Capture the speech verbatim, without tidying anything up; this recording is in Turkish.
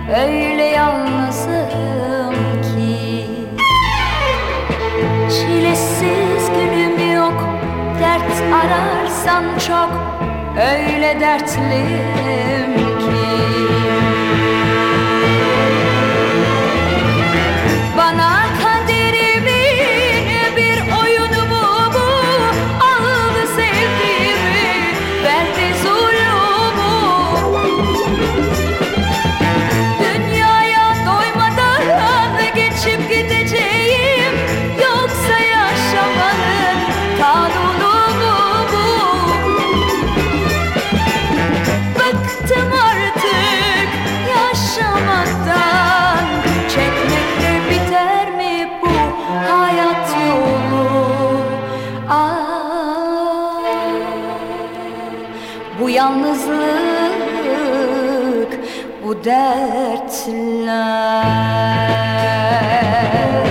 öyle yalnızım ki. Çilesiz günüm yok, dert ararsan çok, öyle dertliyim ki. Bana kaderimin bir oyunu bu, bu aldı sevdiğimi, verdi zulümü. Dünyaya doymadan geçip gideceğim, yoksa yaşamanın kanunu mu bu? Bıktım artık yaşamaktan, çekmekle biter mi bu hayat yolu? Ah, bu yalnızlık, bu dertler.